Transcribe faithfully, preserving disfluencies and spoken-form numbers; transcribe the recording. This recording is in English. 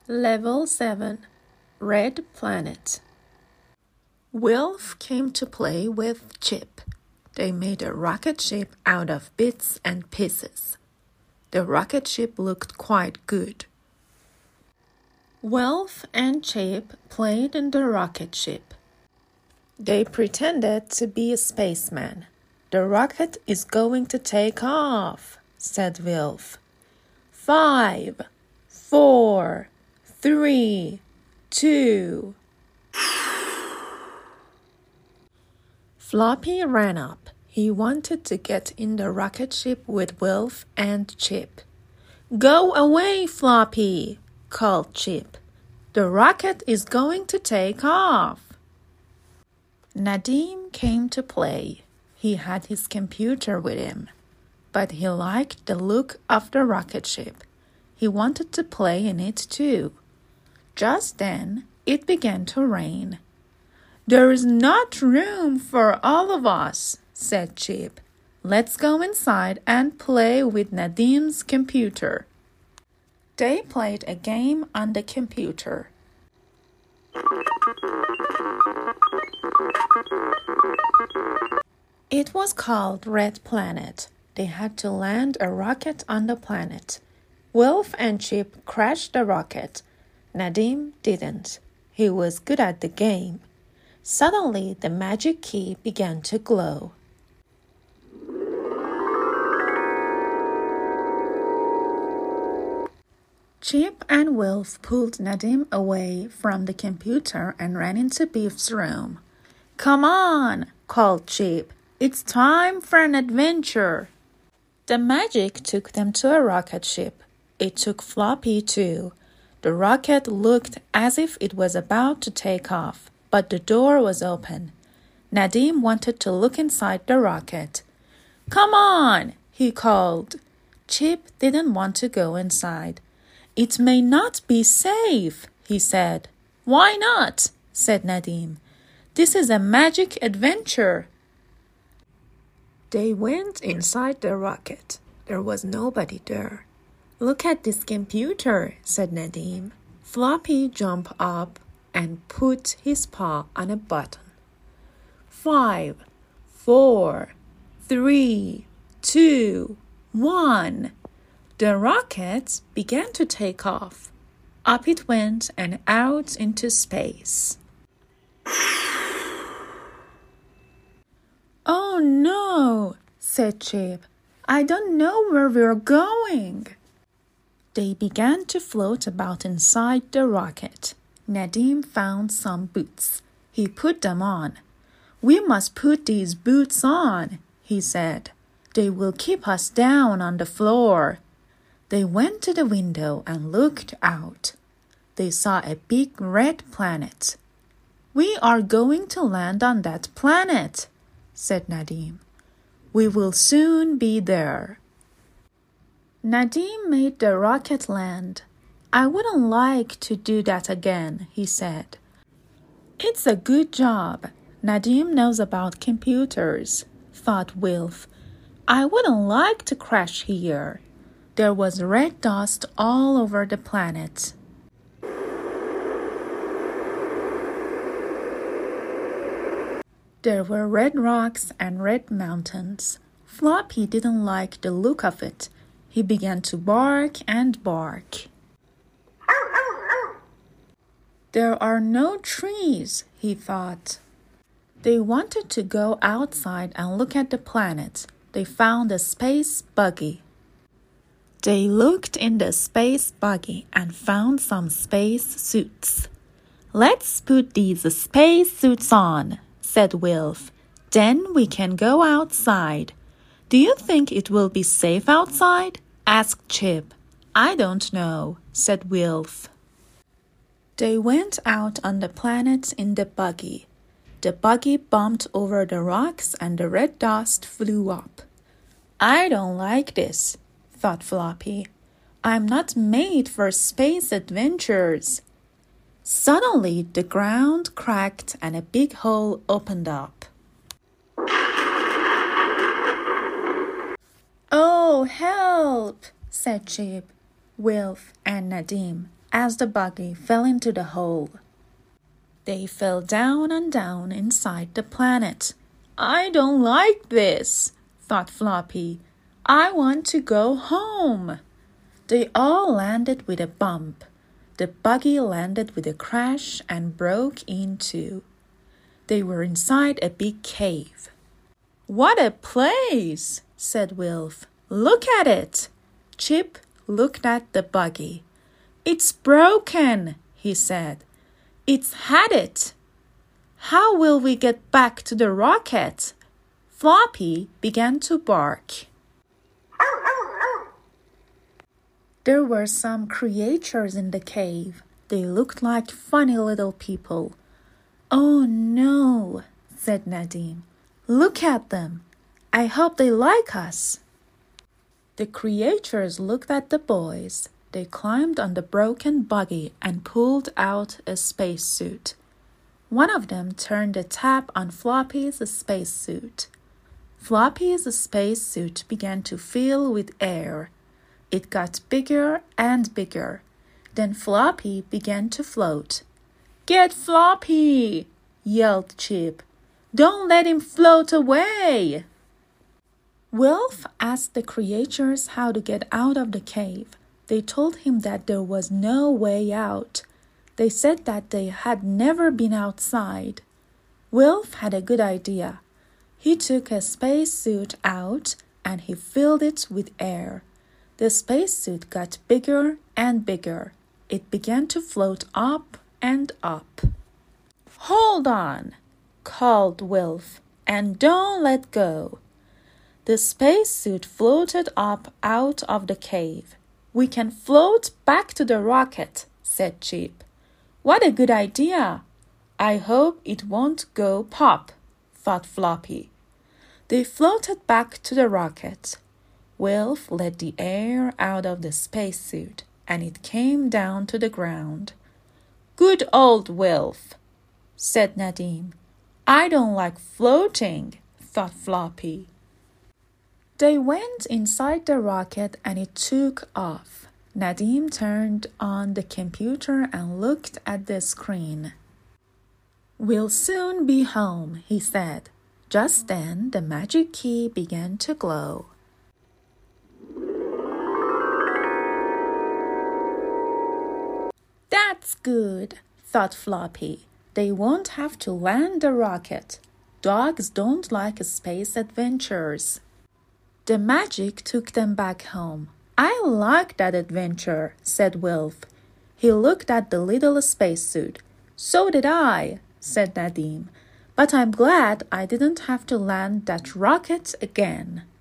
Level seven, Red Planet. Wilf came to play with Chip. They made a rocket ship out of bits and pieces. The rocket ship looked quite good. Wilf and Chip played in the rocket ship. They pretended to be a spaceman. The rocket is going to take off, said Wilf. Five, four, three, two. Floppy ran up. He wanted to get in the rocket ship with Wilf and Chip. Go away, Floppy, called Chip. The rocket is going to take off. Nadim came to play. He had his computer with him, but he liked the look of the rocket ship. He wanted to play in it too. Just then, it began to rain. There is not room for all of us, said Chip. Let's go inside and play with Nadim's computer. They played a game on the computer. It was called Red Planet. They had to land a rocket on the planet. Wilf and Chip crashed the rocket. Nadim didn't. He was good at the game. Suddenly, the magic key began to glow. Chip and Wilf pulled Nadim away from the computer and ran into Beef's room. Come on, called Chip. It's time for an adventure. The magic took them to a rocket ship. It took Floppy too. The rocket looked as if it was about to take off, but the door was open. Nadim wanted to look inside the rocket. Come on, he called. Chip didn't want to go inside. It may not be safe, he said. Why not? Said Nadim. This is a magic adventure. They went inside the rocket. There was nobody there. Look at this computer, said Nadim. Floppy jumped up and put his paw on a button. Five, four, three, two, one. The rocket began to take off. Up it went and out into space. Oh no, said Chip. I don't know where we're going. They began to float about inside the rocket. Nadim found some boots. He put them on. We must put these boots on, he said. They will keep us down on the floor. They went to the window and looked out. They saw a big red planet. We are going to land on that planet, said Nadim. We will soon be there. Nadim made the rocket land. I wouldn't like to do that again, he said. It's a good job. Nadim knows about computers, thought Wilf. I wouldn't like to crash here. There was red dust all over the planet. There were red rocks and red mountains. Floppy didn't like the look of it. He began to bark and bark. There are no trees, he thought. They wanted to go outside and look at the planet. They found a space buggy. They looked in the space buggy and found some space suits. Let's put these space suits on, said Wilf. Then we can go outside. Do you think it will be safe outside? Asked Chip. I don't know, said Wilf. They went out on the planet in the buggy. The buggy bumped over the rocks and the red dust flew up. I don't like this, thought Floppy. I'm not made for space adventures. Suddenly, the ground cracked and a big hole opened up. Oh, help, said Chip, Wilf, and Nadim. as the buggy fell into the hole. They fell down and down inside the planet. I don't like this, thought Floppy. I want to go home. They all landed with a bump. The buggy landed with a crash and broke in two. They were inside a big cave. What a place, said Wilf. Look at it. Chip looked at the buggy. It's broken, he said. It's had it. How will we get back to the rocket? Floppy began to bark. There were some creatures in the cave. They looked like funny little people. Oh no, said Nadim. Look at them. I hope they like us. The creatures looked at the boys. They climbed on the broken buggy and pulled out a spacesuit. One of them turned a tap on Floppy's spacesuit. Floppy's spacesuit began to fill with air. It got bigger and bigger. Then Floppy began to float. Get Floppy! Yelled Chip. Don't let him float away! Wilf asked the creatures how to get out of the cave. They told him that there was no way out. They said that they had never been outside. Wilf had a good idea. He took a spacesuit out and he filled it with air. The spacesuit got bigger and bigger. It began to float up and up. Hold on, called Wilf, and don't let go. The spacesuit floated up out of the cave. We can float back to the rocket, said Chip. What a good idea. I hope it won't go pop, thought Floppy. They floated back to the rocket. Wilf let the air out of the spacesuit, and it came down to the ground. Good old Wilf, said Nadim. I don't like floating, thought Floppy. They went inside the rocket and it took off. Nadim turned on the computer and looked at the screen. We'll soon be home, he said. Just then, the magic key began to glow. That's good, thought Floppy. They won't have to land the rocket. Dogs don't like space adventures. The magic took them back home. I like that adventure, said Wilf. He looked at the little spacesuit. So did I, said Nadim. But I'm glad I didn't have to land that rocket again.